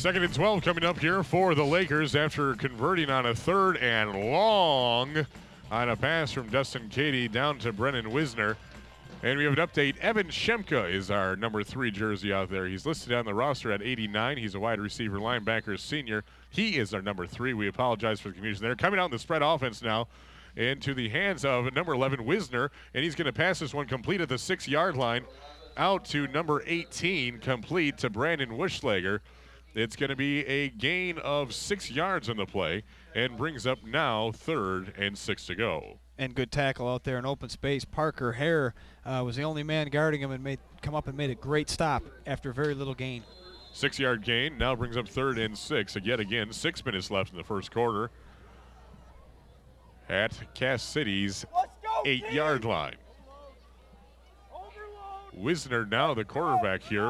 Second and 12 coming up here for the Lakers after converting on a 3rd and long on a pass from Dustin Cady down to Brennan Wisner. And we have an update. Evan Shemka is our number 3 jersey out there. He's listed on the roster at 89. He's a wide receiver, linebacker, senior. He is our number 3. We apologize for the confusion there. Coming out in the spread offense now into the hands of number 11, Wisner. And he's going to pass this one complete at the 6-yard line out to number 18, complete to Brandon Wischlager. It's going to be a gain of 6 yards on the play and brings up now 3rd and 6 to go. And good tackle out there in open space. Parker Hare was the only man guarding him and come up and made a great stop after very little gain. 6-yard gain now brings up 3rd and 6. Yet again, 6 minutes left in the first quarter at Cass City's 8-yard line. Wisner now the quarterback here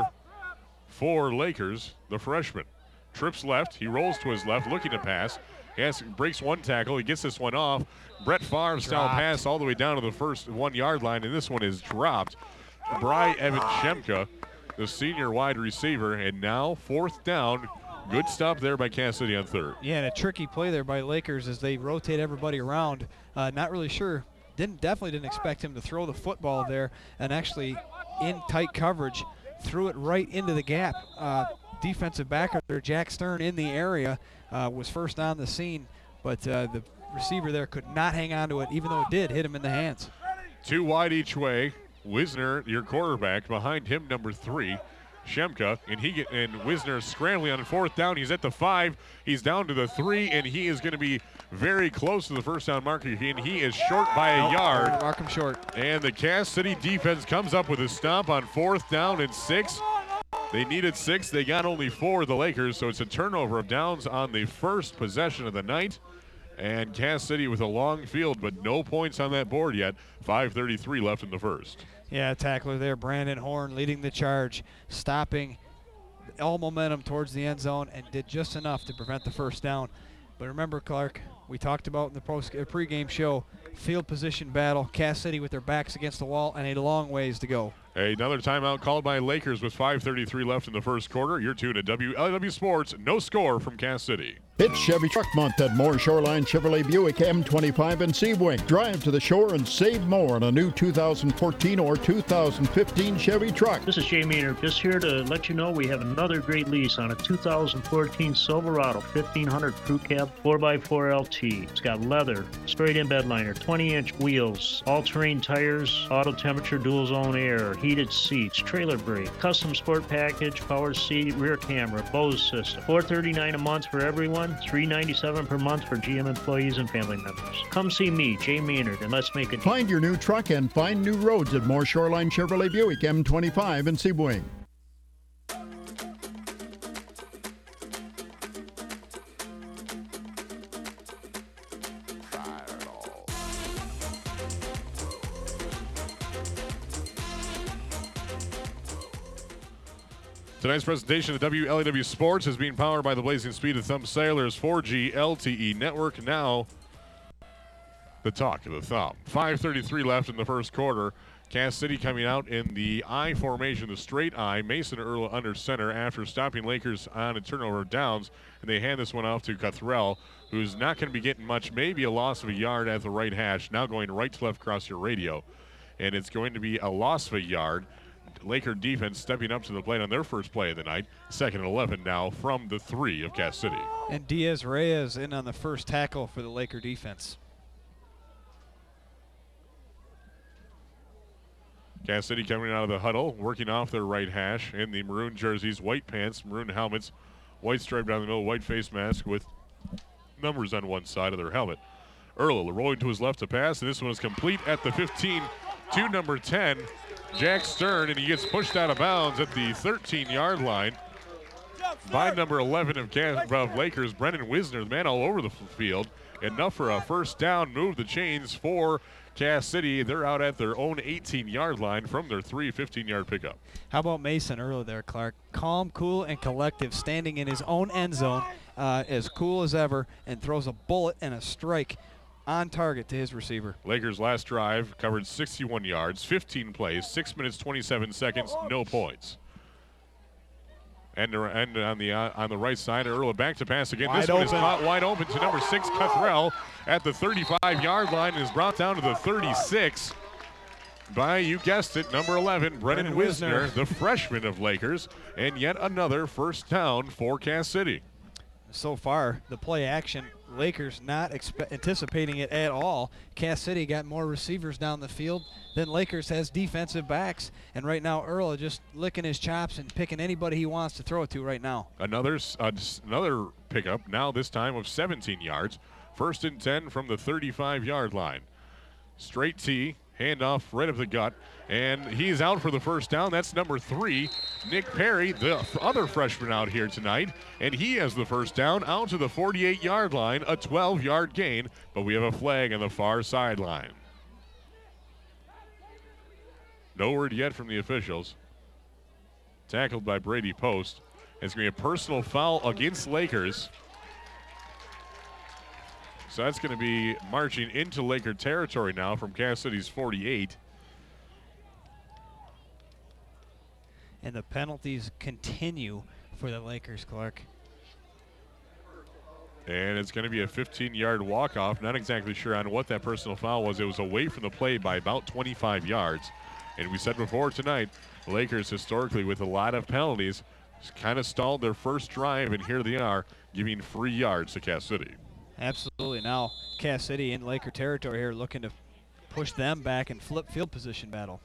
for Lakers, the freshman. Trips left, he rolls to his left, looking to pass. Breaks one tackle, he gets this one off. Brett Favre style pass all the way down to the first 1-yard line, and this one is dropped by Evan Shemka, the senior wide receiver, and now 4th down. Good stop there by Cass City on 3rd. Yeah, and a tricky play there by Lakers as they rotate everybody around. Not really sure. Definitely didn't expect him to throw the football there, and actually in tight coverage threw it right into the gap. Defensive back there, Jack Stern, in the area, was first on the scene, but the receiver there could not hang on to it, even though it did hit him in the hands. 2 wide each way. Wisner, your quarterback, behind him, number 3, Shemka, and Wisner scrambling on 4th down. He's at the 5. He's down to the 3, and he is going to be very close to the first down marker, and he is short by a yard. Mark him short. And the Cass City defense comes up with a stomp on 4th down and 6. They needed 6. They got only 4, the Lakers, so it's a turnover of downs on the first possession of the night. And Cass City with a long field, but no points on that board yet. 5:33 left in the first. Yeah, tackler there, Brandon Horn, leading the charge, stopping all momentum towards the end zone, and did just enough to prevent the first down. But remember, Clark, we talked about in the pregame show, field position battle, Cass City with their backs against the wall, and a long ways to go. Another timeout called by Lakers with 5:33 left in the first quarter. You're tuned to WLW Sports. No score from Cass City. It's Chevy Truck Month at Moore Shoreline Chevrolet Buick M25 in Sebring. Drive to the shore and save more on a new 2014 or 2015 Chevy truck. This is Jay Maynard, just here to let you know we have another great lease on a 2014 Silverado 1500 Crew Cab 4x4 LT. It's got leather, straight-in bed liner, 20-inch wheels, all-terrain tires, auto temperature dual zone air, heated seats, trailer brake, custom sport package, power seat, rear camera, Bose system. $439 a month for everyone, $397 per month for GM employees and family members. Come see me, Jay Maynard, and let's make it. Find your new truck and find new roads at Moore Shoreline Chevrolet Buick M25 in Sebring. Tonight's presentation of WLEW Sports is being powered by the blazing speed of Thumb Sailor's 4G LTE network. Now, the talk of the Thumb. 5:33 left in the first quarter. Cass City coming out in the I formation, the straight I. Mason Earl under center after stopping Lakers on a turnover of downs, and they hand this one off to Cothrell, who's not going to be getting much, maybe a loss of a yard at the right hash. Now going right to left across your radio, and it's going to be a loss of a yard. Laker defense stepping up to the plate on their first play of the night. 2nd and 11 now from the 3 of Cass City. And Diaz Reyes in on the first tackle for the Laker defense. Cass City coming out of the huddle, working off their right hash in the maroon jerseys, white pants, maroon helmets, white stripe down the middle, white face mask with numbers on one side of their helmet. Earl rolling to his left to pass, and this one is complete at the 15 to number 10. Jack Stern, and he gets pushed out of bounds at the 13-yard line by number 11 of Lakers, Brennan Wisner, the man all over the field. Enough for a first down, move the chains for Cass City. They're out at their own 18-yard line from their 15-yard pickup. How about Mason Earl there, Clark? Calm, cool, and collective, standing in his own end zone, as cool as ever, and throws a bullet and a strike on target to his receiver. Lakers' last drive covered 61 yards, 15 plays, 6 minutes, 27 seconds, no points. And on the right side, Erla back to pass again. Wide this one is open. caught wide open to number 6, Cuthrell, at the 35-yard line, and is brought down to the 36 by, you guessed it, number 11, Brennan Wisner, the freshman of Lakers, and yet another first down for Cass City. So far, the play action, Lakers not anticipating it at all. Cass City got more receivers down the field than Lakers has defensive backs. And right now, Erla just licking his chops and picking anybody he wants to throw it to right now. Another pickup, now this time of 17 yards. 1st and 10 from the 35-yard line. Straight T, handoff right of the gut, and he's out for the first down. That's number 3, Nick Perry, the other freshman out here tonight, and he has the first down out to the 48-yard line, a 12-yard gain, but we have a flag on the far sideline. No word yet from the officials. Tackled by Brady Post. It's going to be a personal foul against Lakers. So that's going to be marching into Laker territory now from Cass City's 48. And the penalties continue for the Lakers, Clark. And it's going to be a 15-yard walk-off. Not exactly sure on what that personal foul was. It was away from the play by about 25 yards. And we said before tonight, Lakers historically with a lot of penalties kind of stalled their first drive, and here they are giving free yards to Cass City. Absolutely. Now Cass City in Laker territory here looking to push them back and flip field position battle.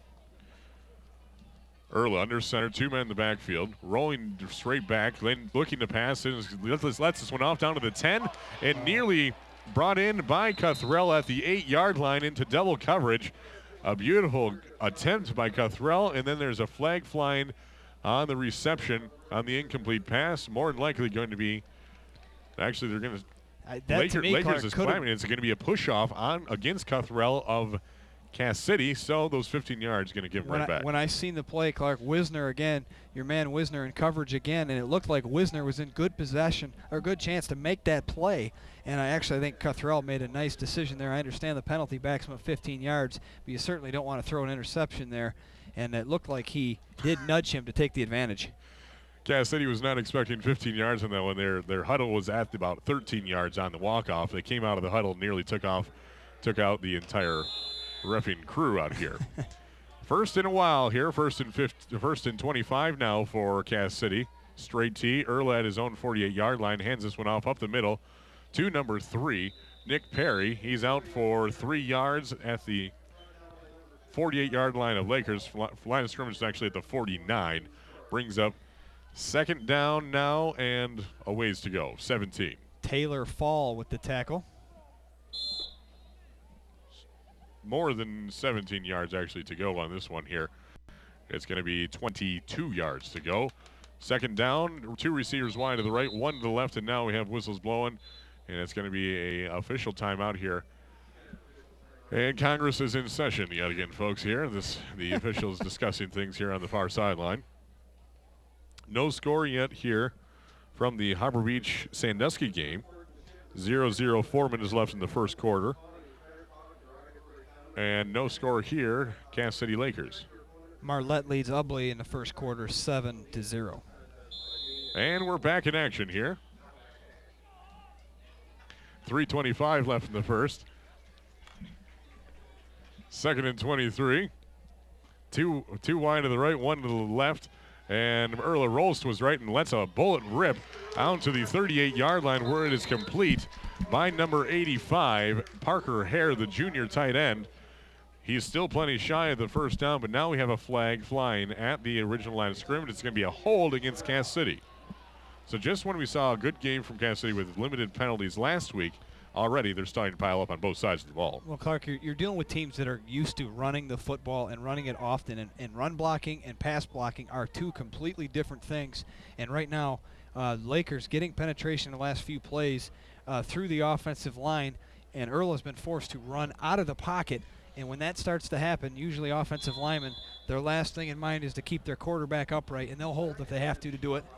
Erla under center, 2 men in the backfield, rolling straight back, then looking to pass, and lets this one off down to the 10, and nearly brought in by Cuthrell at the 8-yard line into double coverage. A beautiful attempt by Cuthrell, and then there's a flag flying on the reception on the incomplete pass. More than likely going to be, actually they're going to, Lakers is climbing. It's going to be a push-off on against Cuthrell of Cass City, so those 15 yards going to give right back. When I seen the play, Clark, Wisner again, your man Wisner in coverage again, and it looked like Wisner was in good possession or good chance to make that play. And I think Cuthrell made a nice decision there. I understand the penalty backs him up 15 yards, but you certainly don't want to throw an interception there. And it looked like he did nudge him to take the advantage. Cass City was not expecting 15 yards on that one. Their huddle was at about 13 yards on the walk-off. They came out of the huddle, nearly took out the entire reffing crew out here. First in a while here, first and 25 now for Cass City. Straight T, Erla at his own 48-yard line, hands this one off up the middle to number 3, Nick Perry. He's out for 3 yards at the 48-yard line of Lakers. Line of scrimmage is actually at the 49. Brings up second down now and a ways to go, 17. Taylor Fall with the tackle. More than 17 yards actually to go on this one here. It's going to be 22 yards to go. Second down, 2 receivers wide to the right, 1 to the left, and now we have whistles blowing, and it's going to be a official timeout here. And Congress is in session yet again, folks, here. The officials discussing things here on the far sideline. No score yet here from the Harbor Beach Sandusky game. 0-0, 4 minutes left in the first quarter. And no score here, Cass City Lakers. Marlette leads Ubley in the first quarter 7-0. And we're back in action here. 3:25 left in the first. Second and 23. Two wide to the right, 1 to the left. And Erla rolls to his right and lets a bullet rip out to the 38-yard line where it is complete by number 85, Parker Hare, the junior tight end. He's still plenty shy of the first down, but now we have a flag flying at the original line of scrimmage. It's going to be a hold against Cass City. So just when we saw a good game from Cass City with limited penalties last week, already they're starting to pile up on both sides of the ball. Well, Clark, you're dealing with teams that are used to running the football and running it often, and run blocking and pass blocking are 2 completely different things. And right now, Lakers getting penetration in the last few plays through the offensive line, and Erla has been forced to run out of the pocket. And when that starts to happen, usually offensive linemen, their last thing in mind is to keep their quarterback upright, and they'll hold if they have to do it.